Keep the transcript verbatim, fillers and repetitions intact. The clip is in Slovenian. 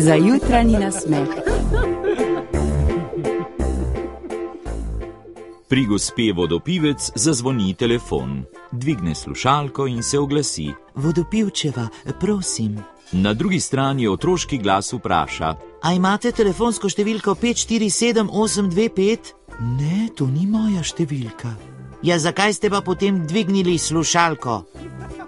za jutranji nasmeh. Pri gospe Vodopivec zazvoni telefon. Dvigne slušalko in se oglasi. Vodopivčeva, prosim. Na drugi strani otroški glas vpraša. A imate telefonsko številko pet štiri sedem osem dve pet? Ne, to ni moja številka. Ja, zakaj ste pa potem dvignili slušalko?